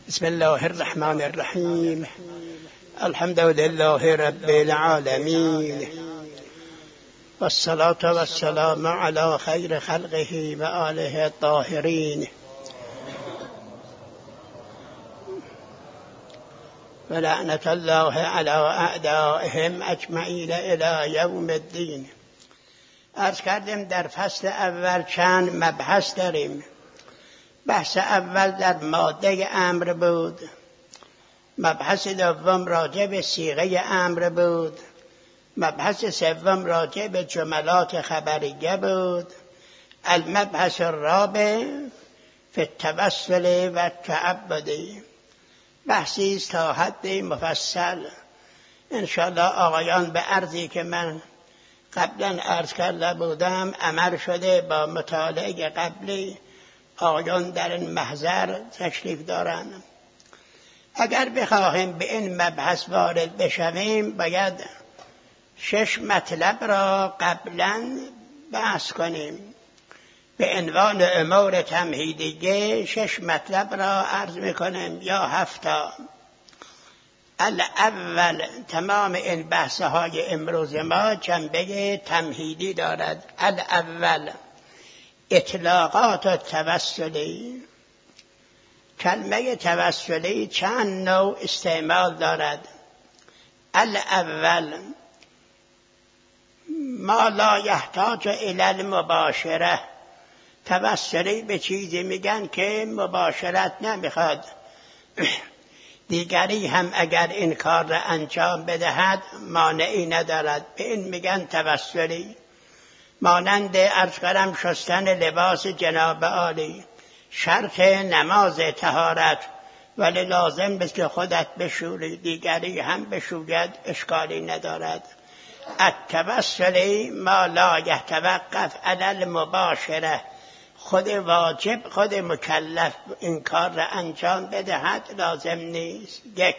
بسم الله الرحمن الرحیم. الحمد لله رب العالمین والصلاة والسلام علی خیر خلقه و آله الطاهرین و لعنت الله علی اعدائهم اجمعین الی یوم الدین. عرض کردیم در فصل اول چند مبحث داریم. بحث اول در ماده امر بود، مبحث دوم راجع به صیغه امر بود، مبحث سوم راجع به جملات خبریه بود، المبحث الرابع فی التوسل و التعبد. بحثی است تا حد مفصل. انشاءالله آقایان به عرضی که من قبلا عرض کرده بودم عمل شده. با مطالعه قبلی آقایان در این محضر تشریف دارند. اگر بخواهیم به این مبحث وارد بشویم باید 6 مطلب را قبلا بحث کنیم. به عنوان امور تمهیدیه 6 مطلب را عرض میکنیم یا 7. الاول، تمام این بحث‌های امروز ما جنبه تمهیدی دارد. الاول اطلاقات التوسلی. کلمه توسلی چند نوع استعمال دارد. الاول ما لا یحتاج الی المباشره. توسلی به چیزی میگن که مباشرت نمیخواد. دیگری هم اگر این کار را انجام بدهد مانعی ندارد، به این میگن توسلی. مانند عرض کردم شستن لباس جناب عالی، شرط نماز طهارت، ولی لازم است که خودت بشوری، دیگری هم بشوید، اشکالی ندارد. التوسل ما لا یتوقف علی المباشره. خود واجب، خود مکلف این کار را انجام بدهد لازم نیست. یک.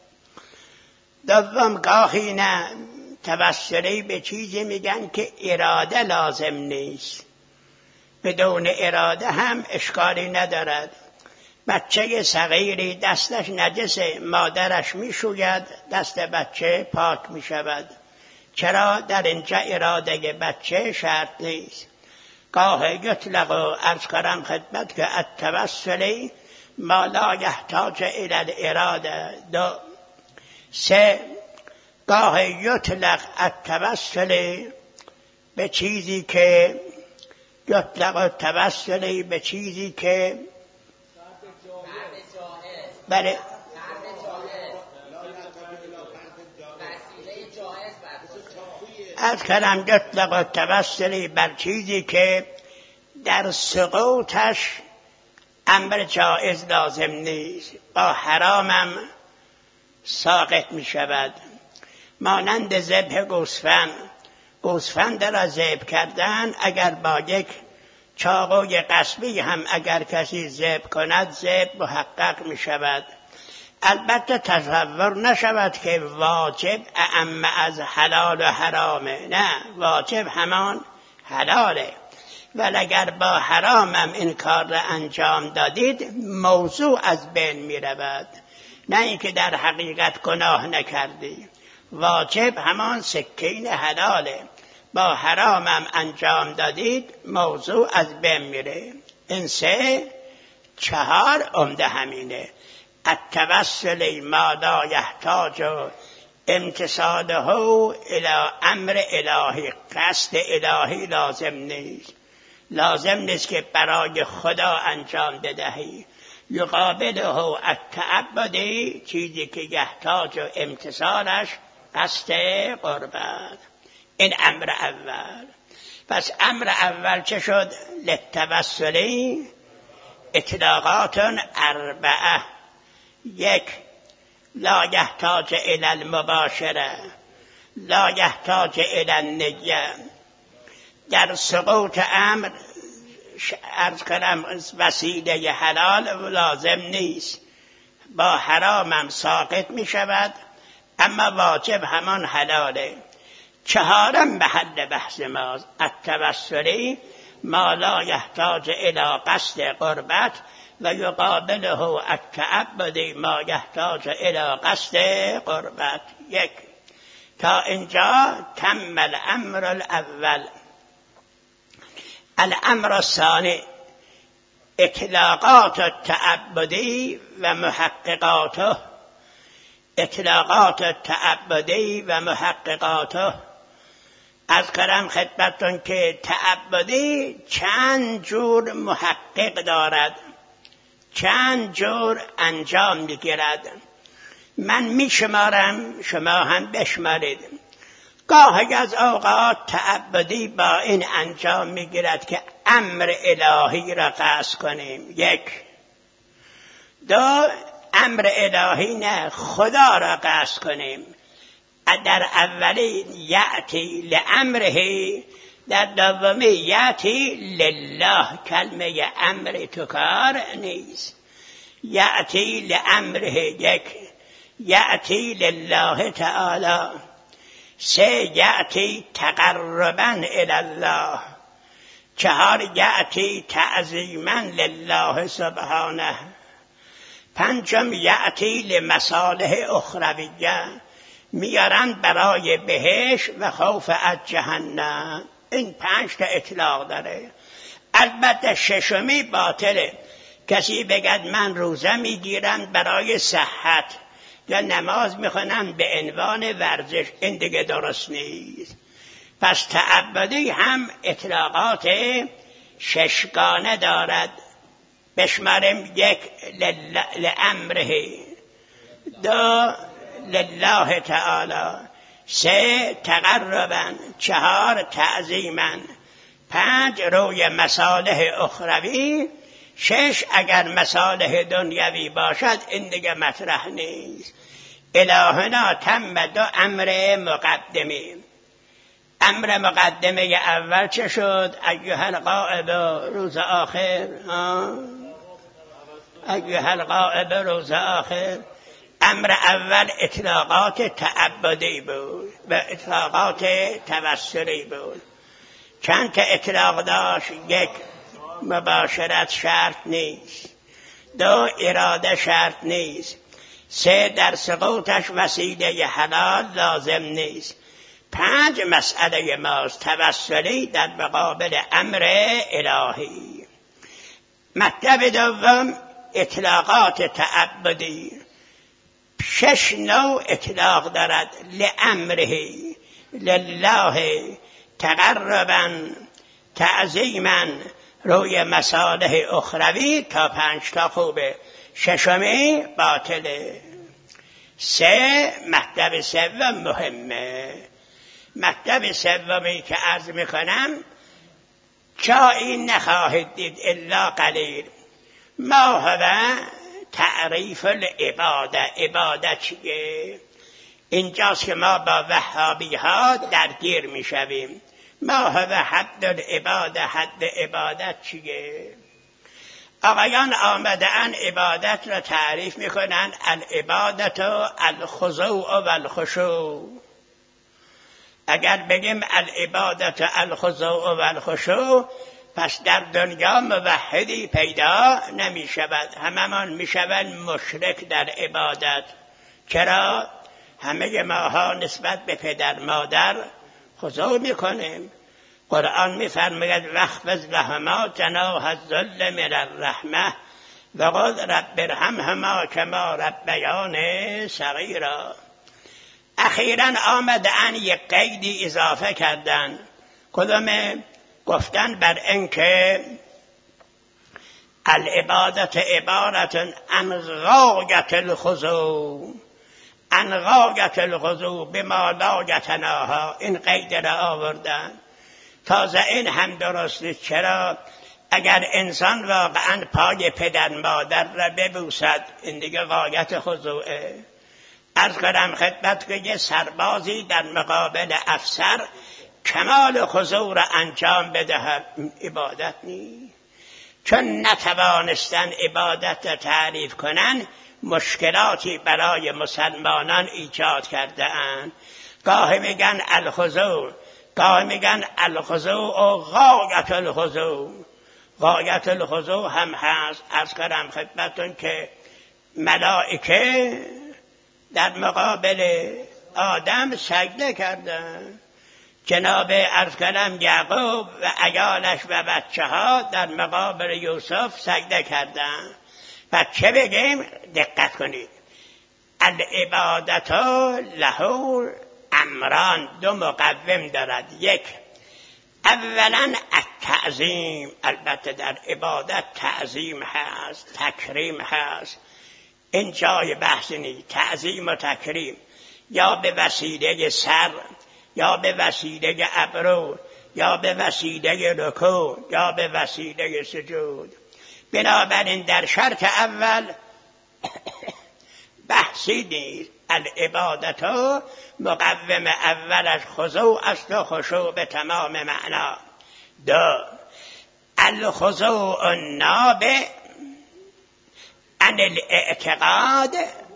دوم، گاهی نه توسلی به چیزی میگن که اراده لازم نیست، بدون اراده هم اشکالی ندارد. بچه صغیری دستش نجسه، مادرش میشوید، دست بچه پاک میشود. چرا؟ در اینجا اراده بچه شرط نیست. گاه یطلق و عرض کردم خدمت که التوسلی ما لا یحتاج الی الاراده. 3. گاه یطلق التوسل به چیزی که به چیزی که بله از کلم یطلق التوسل بر چیزی که در سقوطش امر جائز لازم نیست، با حرامم ساقط می شود. مانند ذبح گوسفند را ذبح کردن، اگر با یک چاقوی قصبی هم اگر کسی ذبح کند ذبح محقق می شود. البته تصور نشود که واجب اعم از حلال و حرامه. نه، واجب همان حلاله، ولی اگر با حرامم این کار را انجام دادید موضوع از بین می رود. نه اینکه در حقیقت گناه نکردی. واجب همان سکین حلاله، با حرامم انجام دادید موضوع از بین میره. این 3. 4 عمده همینه. التوسل ما لا یحتاج امتثاله الی امر الهی. قصد الهی لازم نیست. لازم نیست که برای خدا انجام بدهی. یقابله التعبدی، چیزی که یحتاج امتثالش قصد قربت. این امر اول. پس امر اول چه شد؟ للتوسلی اطلاقات 4. 1. لا یحتاج الی المباشره، لا یحتاج الی النیه. در سقوط امر عرض کنم وسیله حلال لازم نیست، با حرامم ساقط می شود، اما واجب همان حلاله. 4 محل بحث ماست. التوسلی ما لا یحتاج الی قصد قربت و یقابله التعبد ما یحتاج الی قصد قربت. یک، تا اینجا تم الامر الاول. الامر الثانی اطلاقات التعبدی و محققاته. اطلاقات التعبدی و محققاته. از کردم خدمتتون که تعبدی چند جور محقق دارد، چند جور انجام میگیرد. من میشمارم، شما هم بشمارید. گاهی از اوقات تعبدی با این انجام میگیرد که امر الهی را قصد کنیم. یک. دو، امر الهی نه، خدا را قصد کنیم. در اولی یأتی لامره، در دومی یأتی لله. کلمه امر تو کار نیست. یأتی لامره یک، یأتی لله تعالی. سه، یأتی تقربا الی الله. چهار، یأتی تعظیما لله سبحانه. پنجم، یأتی لمصالح اخرویه، میارند برای بهشت و خوف از جهنم. این 5 تا اطلاق داره. البته ششمی باطله. کسی بگد من روزه میگیرم برای صحت یا نماز میخونم به عنوان ورزش، این دیگه درست نیست. پس تعبدی هم اطلاقات 6گانه دارد. بشماریم. یک، لامره. دو، لله تعالی. سه، تقربا. چهار، تعظیما. پنج، روی مصالح اخروی. شش، اگر مصالح دنیوی باشد این دیگه مطرح نیست. الهنا تم 2 امر مقدمی. امر مقدمه اول چه شد؟ ایها الغائب روز آخر. ایها الغائب روز آخر. امر اول اطلاقات تعبدی بود و اطلاقات توسلی بود. چند تا اطلاق داشت؟ یک، مباشرت شرط نیست. دو، اراده شرط نیست. سه، در سقوطش وسیله حلال لازم نیست. پنج، مسئله ماست توسلی در مقابل امر الهی. مطلب دوم اطلاقات تعبدی. 6 نوع اطلاق دارد. لامره، لله، تقربا، تعظیما، روی مصالح اخروی. تا 5 تا خوبه. ششمی باطله. سه، مطلب سوم مهمه. مطلب سومی که عرض میکنم جایی نخواهید دید الا قلیل. ما هو تعریف العباده. عبادت چیه؟ اینجاست که ما با وهابی ها درگیر میشویم. ما هو حد العباده. حد عبادت چیه؟ آقایان آمدن عبادت را تعریف میکنن. العبادت الخضوع و الخشوع. اگر بگیم العبادت الخضوع و الخشوع، پس در دنیا موحدی پیدا نمی شود. هممان می شود مشرک در عبادت. چرا؟ همه ماها نسبت به پدر مادر خضوع می کنیم. قرآن می فرماید واخفض لهما جناح الذل من الرحمه وقل رب ارحمهما کما ربیانی صغیرا. اخیراً آمدن یک قیدی اضافه کردن. کدومه؟ گفتن بر اینکه العبادت عبارت عن غایت الخضوع. عن غایت الخضوع بما لا یتناهی. این قید را آوردن. تازه این هم درست نیست. چرا؟ اگر انسان واقعا پای پدر مادر را ببوسد این دیگه غایت خضوعه. عرض کنم خدمت که یه سربازی در مقابل افسر کمال خضوع را انجام بدهد، عبادت نیست. چون نتوانستن عبادت را تعریف کنن مشکلاتی برای مسلمانان ایجاد کرده اند. گاهی میگن الخضوع، گاهی میگن الخضوع و غایت الخضوع. غایت الخضوع هم هست. عرض کردم خدمتتون که ملائکه در مقابل آدم سجده کردن. جناب عرض کردم یعقوب و عیالش و بچه ها در مقابل یوسف سجده کردن. و چه بگیم؟ دقت کنید، العبادت له امران، دو مقوم دارد. یک، اولا التعظیم، البته در عبادت تعظیم هست، تکریم هست، این جای بحث نیست. تعظیم و تکریم یا به وسیله سر، یا به وسیله ابرو، یا به وسیله رکوع، یا به وسیله سجود. بنابراین در شرط اول بحثی نیست. العبادت مقوم اولش خضوع است و خشوع به تمام معنا. دو، الخضوع النابع عن الاعتقاد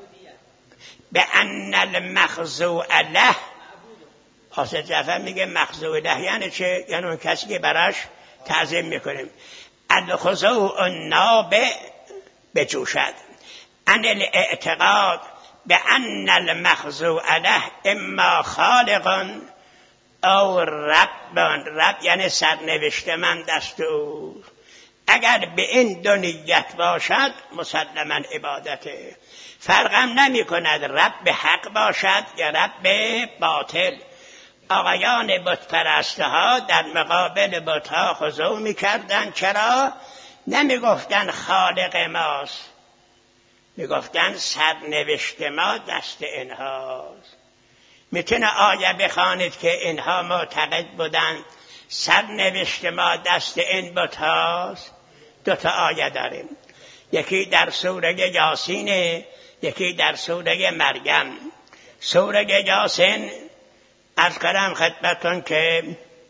بأن المخضوع له. حافظ جعفر میگه مخضوع له یعنی چه؟ یعنی اون کسی که براش تعظیم میکنیم. الخضوع النابع بجوشد عن الاعتقاد بأن المخضوع له اما خالق او رب. رب یعنی سرنوشت من دست او. اگر به این دو نیت باشد مسلما عبادته. فرقم نمی کند رب حق باشد یا رب باطل. آقایان بت پرستها در مقابل بتها خضوع می کردن. چرا؟ نمی گفتن خالق ماست، می گفتن سرنوشت ما دست اینهاست. میتونه آیه بخوانید که اینها معتقد بودن سرنوشت ما دست این بتهاست؟ دو تا آیه داریم، یکی در سوره یاسین، یکی در سوره مریم. سوره یاسین عرض کردم خدمتتون که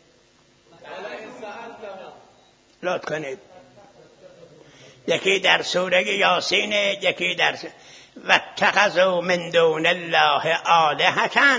لطف کنید، یکی در سوره یاسین، یکی در واتخذوا من دون الله آلهة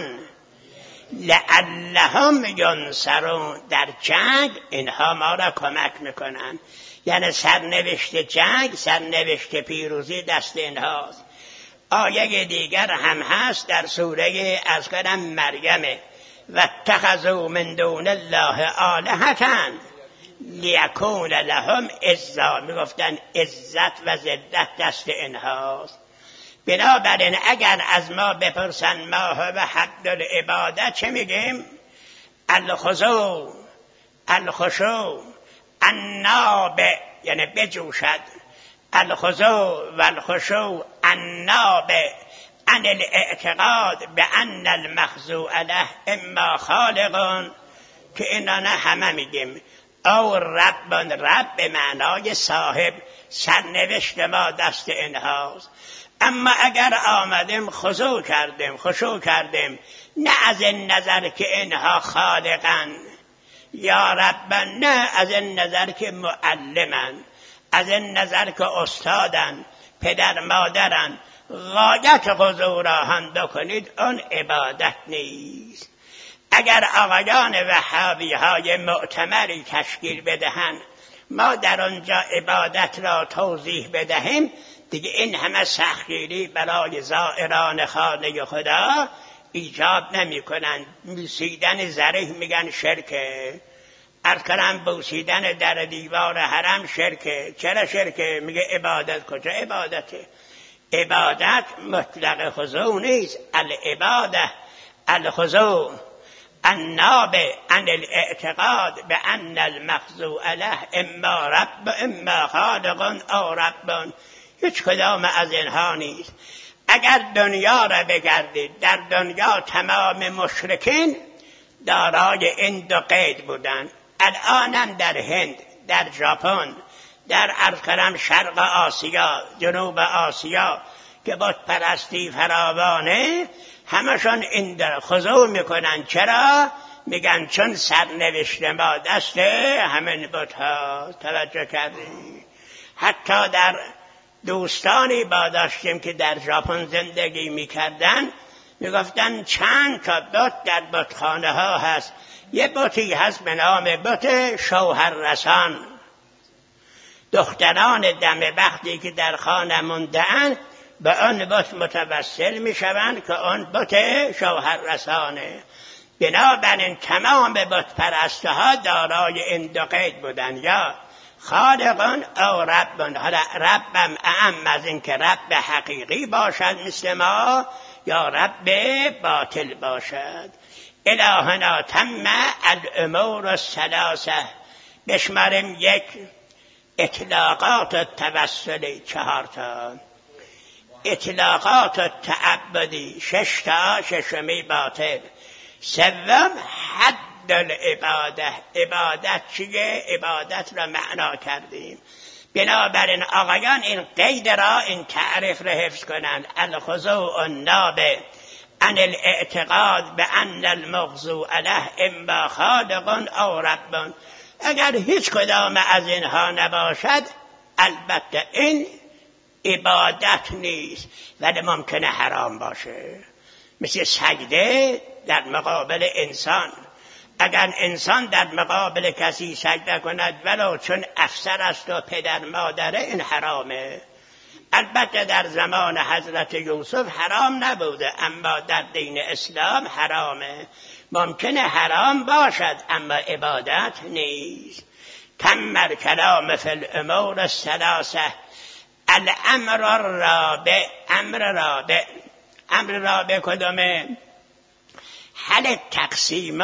لعلهم ینصرون. در جنگ اینها ما را کمک میکنن، یعنی سرنوشت جنگ، سرنوشت پیروزی دست اینهاست. آیه دیگر هم هست در سوره از کردم مریم، واتخذوا من دون الله آلهة لیکون لهم عزا. میگفتن عزت و ذلت دست اینهاست. بنابراین اگر از ما بپرسن ما هو حد العبادت چه میگیم؟ الخضوع، الخشوع، النابع یعنی بجوشد. الخضوع و الخشوع النابع عن الاعتقاد بأن المخضوع له اما خالق، که اینا نه همه میگیم، او رب، رب به معنای صاحب، سرنوشت ما دست اینهاست. اما اگر آمدیم خضوع کردیم، خشوع کردیم، نه از این نظر که اینها خالقن یا ربن، نه از این نظر که معلمن، از این نظر که استادن، پدر مادرن، غایت خضوع را هم بکنید، اون عبادت نیست. اگر آقایان وهابی های معتمری تشکیل بدهند، ما در آنجا عبادت را توضیح بدهیم، دیگه این همه سختگیری برای زائران خانه خدا ایجاد نمی کنند. بوسیدن زریح میگن شرکه، ارکرم بوسیدن در دیوار حرم شرکه. چرا شرکه؟ میگه عبادت. کجا عبادته؟ عبادت مطلق خضوع نیست. العباده الخضوع النابع عن الاعتقاد بأن المخضوع له اما رب اما خالق او رب. هیچ کدام از اینها نیست. اگر دنیا را بگردید، در دنیا تمام مشرکین دارای این دو قید بودند. الانم در هند، در ژاپن، در ارکرم شرق آسیا، جنوب آسیا که بت پرستی فراوانه، همشون این در خضوع میکنن. چرا؟ میگن چون سرنوشت ما دست همین بت ها. توجه کردید؟ حتی در دوستانی با داشتیم که در ژاپن زندگی میکردن، میگفتن چند تا بت در بتخانه ها هست. یه بتی هست به نام بت شوهر رسان. دختران دم وقتی که در خانه مونده‌اند به آن بت متوسل میشوند که آن بت شوهر رسانه. بنابراین تمام بت پرستها دارای این دو قید بودند، یا خالقون او ربون. حالا ربم اعم از این که رب حقیقی باشد مثل ما، یا رب باطل باشد. الهنا تم الامور الثلاثه. بشماریم: 1 اطلاقات التوسلی 4 تا، اطلاقات التعبدی 6 تا، ششمی باطل. 3 حد العباده. عبادت چیه؟ عبادت را معنا کردیم. بنابراین آقایان این قید را، این تعریف را حفظ کنند: الخضوع النابع عن الاعتقاد بأن المغضوب علیه اما خالق او رب. اگر هیچ کدام از اینها نباشد البته این عبادت نیست، ولی ممکنه حرام باشه. مثل سجده در مقابل انسان. اگر انسان در مقابل کسی سجده کند ولو چون افسر است و پدر مادره، این حرامه. البته در زمان حضرت یوسف حرام نبوده، اما در دین اسلام حرامه. ممکنه حرام باشد اما عبادت نیست. تم الکلام فی الامور الثلاثه. الامر الرابع. امر رابع کدومه؟ هل التقسیم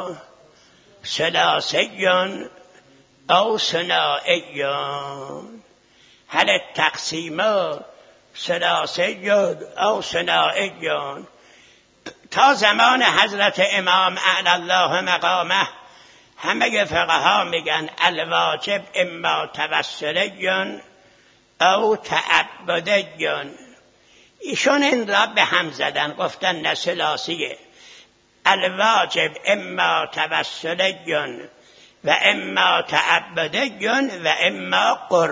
ثلاثی او ثنایی؟ هل التقسیم ثلاثی او ثنایی؟ تا زمان حضرت امام اعلی الله مقامه همه فقها میگن الواجب اما توسلی او تعبدی. ایشون این را به هم زدن، گفتن نه ثلاثیه. الواجب اما توسلی و اما تعبدی و اما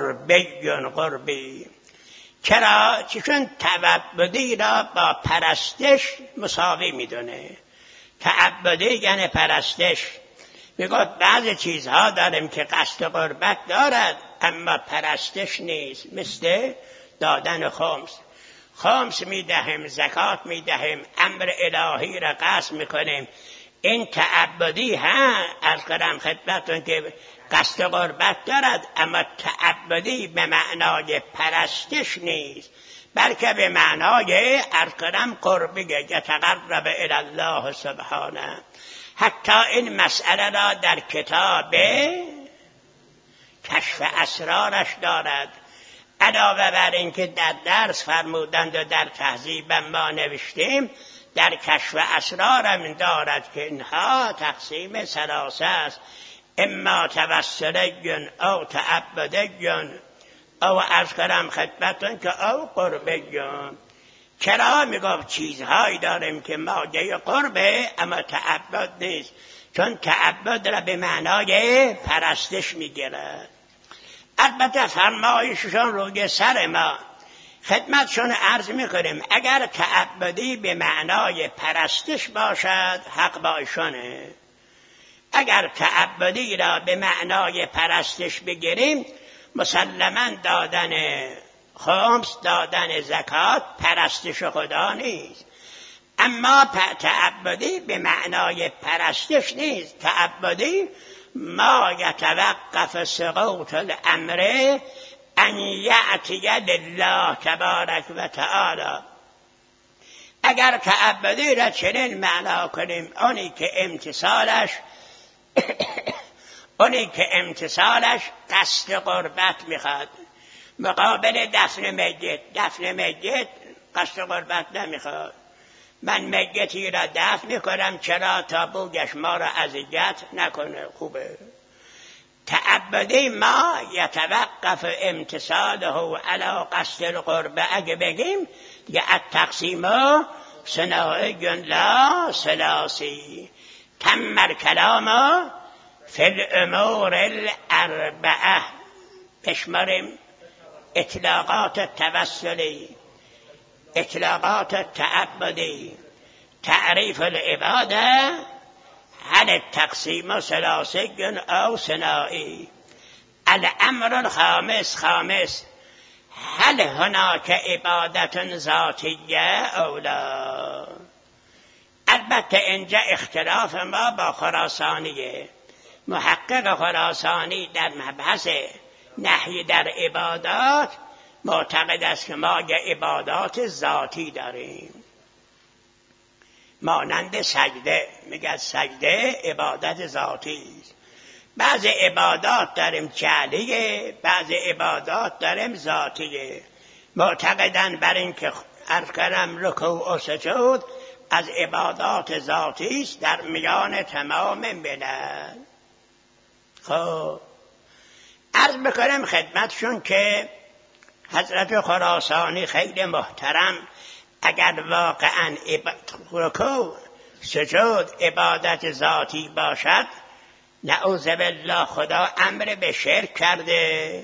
قربی. چرا؟ چون تعبدی را با پرستش مساوی میدونه. تعبدی یعنی پرستش. میگه بعضی چیزها داریم که قصد قربت دارد اما پرستش نیست، مثل دادن خمس میدهیم، زکات میدهیم، امر الهی را قصد میکنیم. این تعبدی از قدم خدمتون که قصد قربت دارد اما تعبدی به معنای پرستش نیست، بلکه به معنای از قدم قربی، یتقرب الی الله سبحانه. حتی این مسئله را در کتاب کشف اسرارش دارد. علاوه بر این که در درس فرمودند و در تهذیب ما نوشتیم، در کشف اسرارم دارد که اینها تقسیم ثلاثه است: اما توسلی او تعبدی او عرض کنم خدمتون که او قربی. چرا؟ میگفت چیزهایی داریم که مایه قربه اما تعبد نیست، چون تعبد را به معنای پرستش میگیرد. البته فرمایششون روی سر ما، خدمتشون عرض میکنیم اگر تعبدی به معنای پرستش باشد حق با ایشونه. اگر تعبدی را به معنای پرستش بگیریم مسلماً دادن خمس، دادن زکات پرستش خدا نیست. اما تعبدی به معنای پرستش نیست. تعبدی ما یتوقف سقوط الامر ان یأتی لله تبارک و تعالی. اگر تعبدی را چنین معنا کنیم اونی که امتصالش قصد قربت میخواد، مقابل دفن میت قصد قربت نمیخواد. من میتی را دفن میکنم، چرا؟ تا بوگش ما را اذیت نکنه. خوبه. تعبدی ما یتوقف امتصاله علی قصد القربه. اگه بگیم یه التقسیم ثنایی لا ثلاثی. تم الکلام فی الامور الاربعه. بشماریم: اطلاقات التوسلی، اطلاقات التعبدی، تعریف العباده، هل التقسیم ثلاثی او ثنایی. الامر الخامس هل هناک عبادت ذاتیه او لا؟ البته اینجا اختلاف ما با خراسانیه. محقق خراسانی در مبحث نهی در عبادات معتقد است که ما یه عبادات ذاتی داریم، مانند سجده. میگه سجده عبادت ذاتی است. بعض عبادات داریم جعلیه، بعض عبادات داریم ذاتیه. معتقدن بر این که ارکانم رکوع و سجود از عبادات ذاتی است در میان تمام ملل. خب عرض بکنم خدمتشون که حضرت خراسانی خیلی محترم، اگر واقعا رکوع سجود عبادت ذاتی باشد، نعوذ بالله خدا امر به شرک کرده.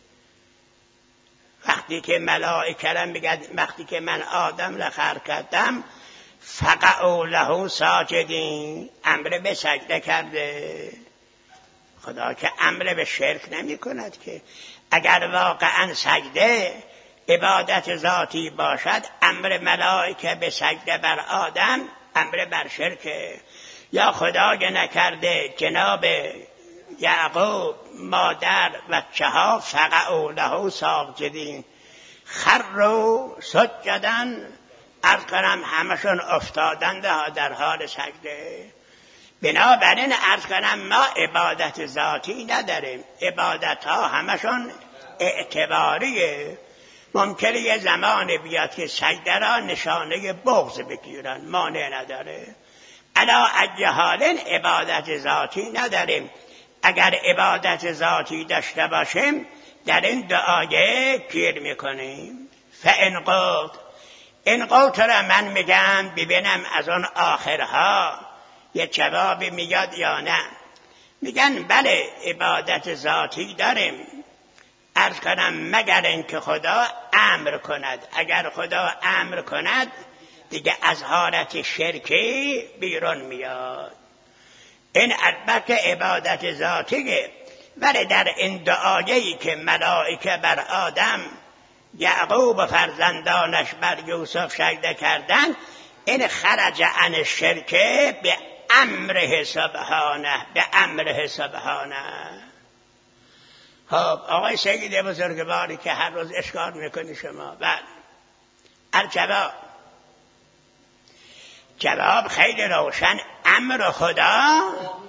وقتی که ملائکه میگن وقتی که من آدم را خلق کردم فقعوا له ساجدین، امر به سجده کرده. خدا که امر به شرک نمی کند که. اگر واقعا سجده عبادت ذاتی باشد، امر ملائکه به سجده بر آدم امر بر شرکه. یا خدا نکرده جناب یعقوب مادر بچه‌ها فقعوا له ساجدین، خروا سجدا، عرض کنم همشون افتادند در حال سجده. بنابراین عرض کنم ما عبادت ذاتی نداریم، عبادت ها همشون اعتباریه. ممکنه یه زمان بیاد که سجده را نشانه بغض بگیرن، مانع نداره. علا ای حال عبادت ذاتی نداریم. اگر عبادت ذاتی داشته باشیم در این دعایه گیر میکنیم. فان قلت، این قلت را من میگم ببینم از اون آخرها یه جوابی میاد یا نه. میگن بله عبادت ذاتی داریم، عرض کنم مگر اینکه خدا امر کند. اگر خدا امر کند دیگه از حالت شرکی بیرون میاد. این البته عبادت ذاتیه. ولی در این دعایه‌ای که ملائکه بر آدم، یعقوب و فرزندانش بر یوسف سجده کردند، این خرج عن شرکه به امره سبحانه، به امره سبحانه. خب آقای سید بزرگواری که هر روز اشکال میکنی شما، بعد الجواب، جواب خیلی روشن. امر خدا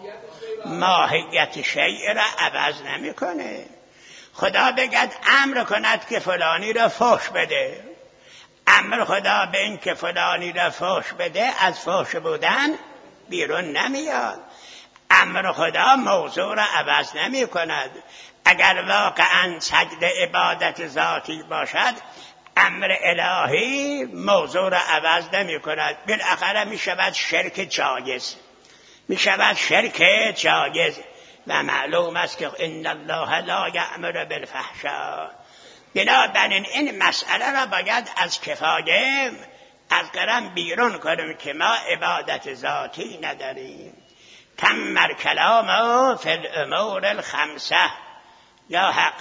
ماهیت شیء را عوض نمیکنه. خدا بگد امر کند که فلانی را فحش بده، امر خدا به این که فلانی را فحش بده از فحش بودن بیرون نمیاد. امر خدا موضوع را عوض نمی کند. اگر واقعا سجده عبادت ذاتی باشد، امر الهی موضوع را عوض نمی کند. بالاخره می شود شرک جایز، می شود شرک جایز. و معلوم است که ان الله لا یأمر بالفحشاء. بنابراین این مسئله را باید از کفایه از قرم بیرون کنیم که ما عبادت ذاتی نداریم. تم الکلام فی الامور الخمسه، یا حق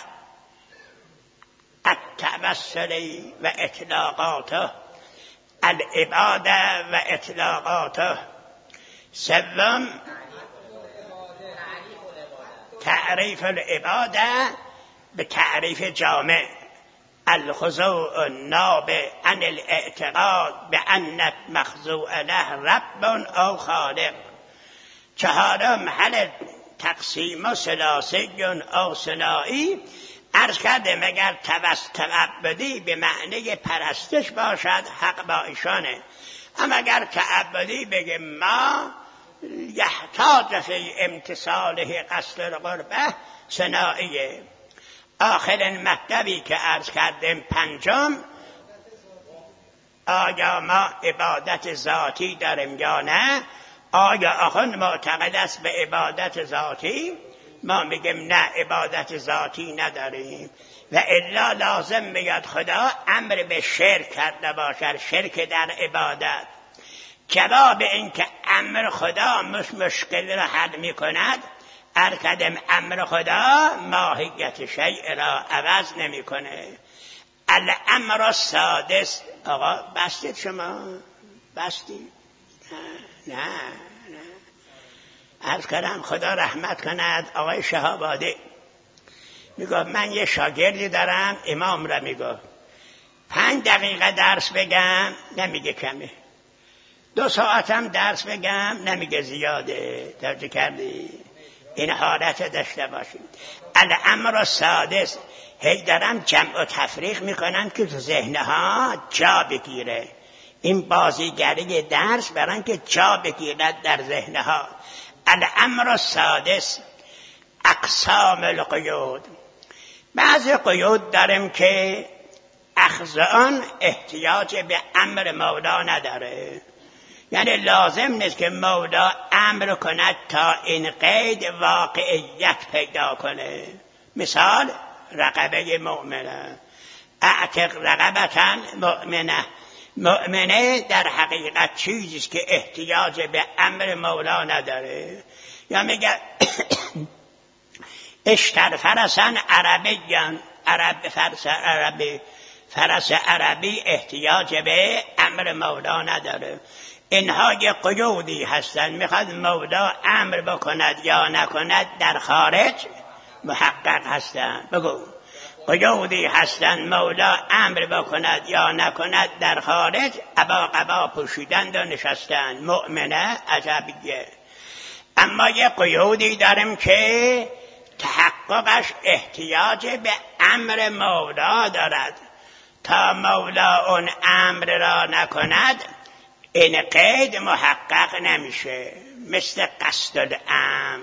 التوسل و اطلاقاته، العباده و اطلاقاته. سوم تعریف العباده به تعریف جامع، الخضوع النابع عن الاعتقاد بأن مخضوع له رب او خالق. چهارم محل تقسیم ثلاثی او ثنایی. عرض کرده مگر تعبدی به معنی پرستش باشد حق با ایشانه، اما اگر تعبدی بگه ما یحتاج فی امتصاله قصد القربه ثنائیه. آخرین مطلبی که عرض کردیم پنجم، آیا ما عبادت ذاتی داریم یا نه؟ آیا آخوند معتقد است به عبادت ذاتی؟ ما میگیم نه، عبادت ذاتی نداریم. و الا لازم میاد خدا امر به شرک کرده باشد، شرک در عبادت. جواب این که امر خدا مشکل را حل میکند ارکدم امر خدا ماهیت شیء را عوض نمیکنه. الامر السادس. آقا بستید شما؟ بستید؟ نه عرض کردم خدا رحمت کند آقای شهابادی میگه من یه شاگردی دارم امام را میگه 5 دقیقه درس بگم نمیگه کمه، 2 ساعتم درس بگم نمیگه زیاده. توجه کردی؟ این حالت داشته باشیم. الامر السادس. هی دارم جمع و تفریق میکنن که تو ذهنها جا بگیره. این بازیگری درس برای که جا بگیرد در ذهنها. الامر السادس اقسام القیود. بعضی قیود داریم که اخذ آن احتیاج به امر مولا نداره، یعنی لازم نیست که مولا امر کند تا این قید واقعیت پیدا کنه. مثال رقبه مؤمنه، اعتق رقبتا مؤمنه. مؤمنه در حقیقت چیزیست که احتیاج به امر مولا نداره. یا میگه اشتر فرسن عربیان، فرس عربی احتیاج به امر مولا نداره. اینها یه قیودی هستن، میخواد مولا امر بکند یا نکند در خارج محقق هستن. بگو قیودی هستن مولا امر بکند یا نکند در خارج قبا پوشیدند و نشستن. مؤمنه عجبیه. اما یه قیودی داریم که تحققش احتیاج به امر مولا دارد. تا مولا اون امر را نکند این قید محقق نمیشه. مثل قصد الامر،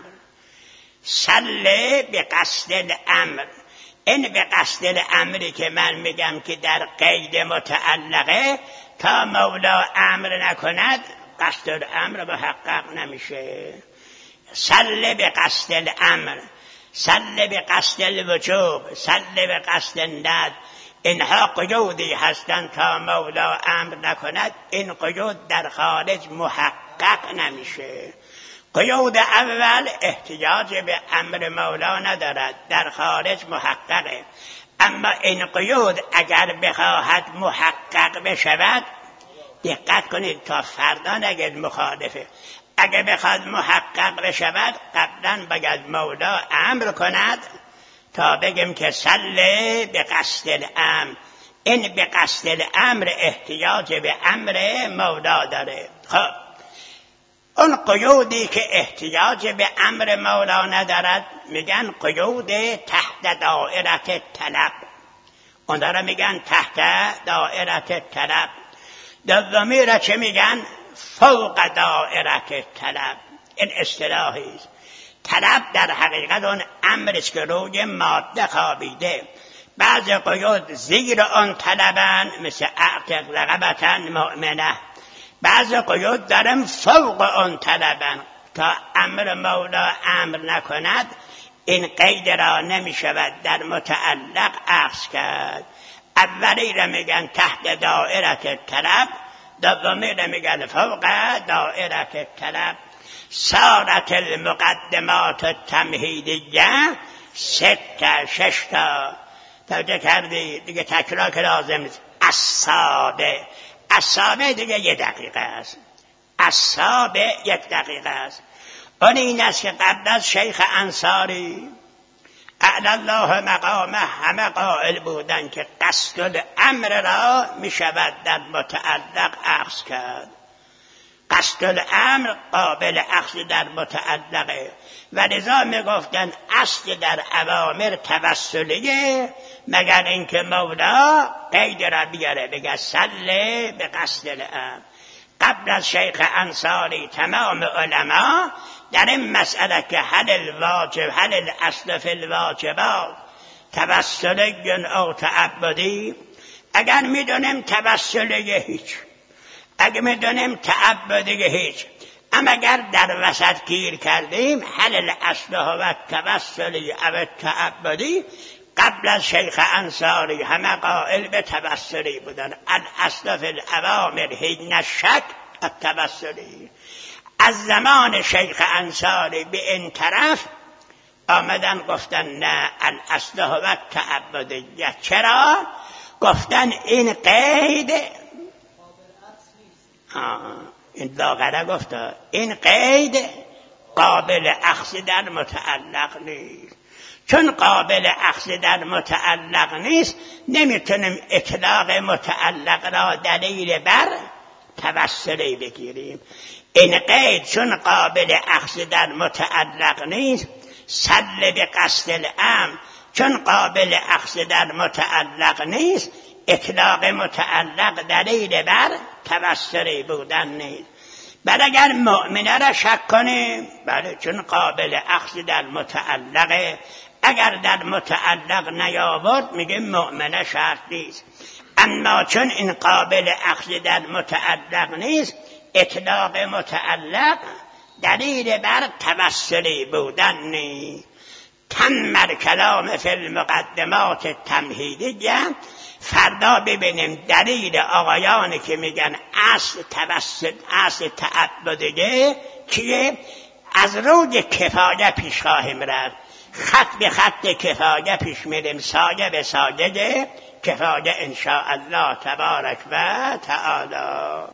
سل به قصد الامر. این به قصد الامری که من میگم که در قید متعلقه، تا مولا امر نکند قصد الامر محقق نمیشه. سل به قصد الامر، سل به قصد الوجوب، سل به قصد الند. اینها قیودی هستند تا مولا امر نکند این قیود در خارج محقق نمیشه. قیود اول احتیاج به امر مولا ندارد، در خارج محققه. اما این قیود اگر بخواهد محقق بشود، دقت کنید تا فردا نگید مخالفه، اگر بخواهد محقق بشود قبلا باید مولا امر کند تا بگیم که سله به قصد الامر. این به قصد الامر احتیاج به امر مولا داره. خب اون قیودی که احتیاج به امر مولا ندارد میگن قیود تحت دائره طلب. اون داره میگن تحت دائره طلب. دومی را چه میگن؟ فوق دائره طلب. این اصطلاحی است. طلب در حقیقت اون امرش که روی ماده خوابیده. بعض قیود زیر آن طلبن، مثل اعتق رقبتا مؤمنه. بعض قیود دارن فوق آن طلبن، تا امر مولا امر نکند این قید را نمی شود در متعلق اخذ کرد. اولی را میگن تحت دائره طلب، دومی را میگن فوق دائره طلب. صارت المقدمات التمهیدیه 6 تا. توجه کردی؟ دیگه تکرار که لازم نیست. السابع دیگه 1 دقیقه است. السابع 1 دقیقه است. اون این است که قبل از شیخ انصاری اعلی الله مقامه همه قائل بودن که قصد الامر را می شود در متعلق اخذ کرد. قصد الامر قابل اخذ در متعلقه و لذا می گفتن اصل در اوامر توسلیه، مگر اینکه مولا قید را بیاره بگه سله به قصد الامر. قبل از شیخ انصاری تمام علما در این مسئله که هل الاصل فی الواجبات توسلی او تعبدی، اگر میدونیم توسلی هیچ، اگر میدونیم تعبدی هیچ، اما اگر در وسط گیر کردیم هل الاصل هو توسلی او تعبدی، قبل از شیخ انصاری همه قائل به توسلی بودن. الاصل فی الاوامر حین الشک التوسلی. از زمان شیخ انصاری به این طرف آمدن گفتن نه الاصل هو التعبدیه. چرا؟ گفتن این قید این لاغره گفته این قید قابل اخذ در متعلق نیست. چون قابل اخذ در متعلق نیست نمیتونیم اطلاق متعلق را دلیل بر توسلی بگیریم. این قید چون قابل اخذ در متعلق نیست، سل به قصد الامر چون قابل اخذ در متعلق نیست، اطلاق متعلق دلیل بر توسلی بودن نیست. بل اگر مؤمنه را شک کنیم، بله چون قابل اخذ در متعلقه، اگر در متعلق نیاورد میگه مؤمنه شرط نیست. اما چون این قابل اخذ در متعلق نیست، اطلاق متعلق دلیل بر توسلی بودن نیست. تم کلام فی المقدمات تمهیدیه. فردا ببینیم دلیل آقایانی که میگن اصل تعبدیه کیه. از روی کفایه پیش خواهیم رفت، خط به خط کفایه پیش میریم، سایه به سایه کفایه ان شاء الله تبارک و تعالی.